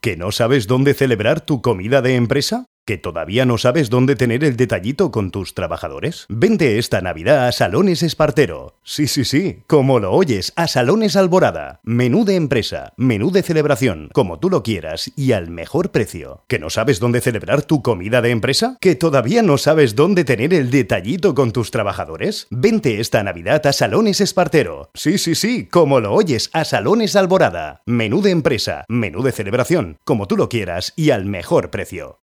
¿Que no sabes dónde celebrar tu comida de empresa? ¿Que todavía no sabes dónde tener el detallito con tus trabajadores? Vente esta Navidad a Salones Espartero. Sí, como lo oyes, a Salones Alborada. Menú de empresa, menú de celebración, como tú lo quieras y al mejor precio. ¿Que no sabes dónde celebrar tu comida de empresa? ¿Que todavía no sabes dónde tener el detallito con tus trabajadores? Vente esta Navidad a Salones Espartero. Sí, como lo oyes, a Salones Alborada. Menú de empresa, menú de celebración, como tú lo quieras y al mejor precio.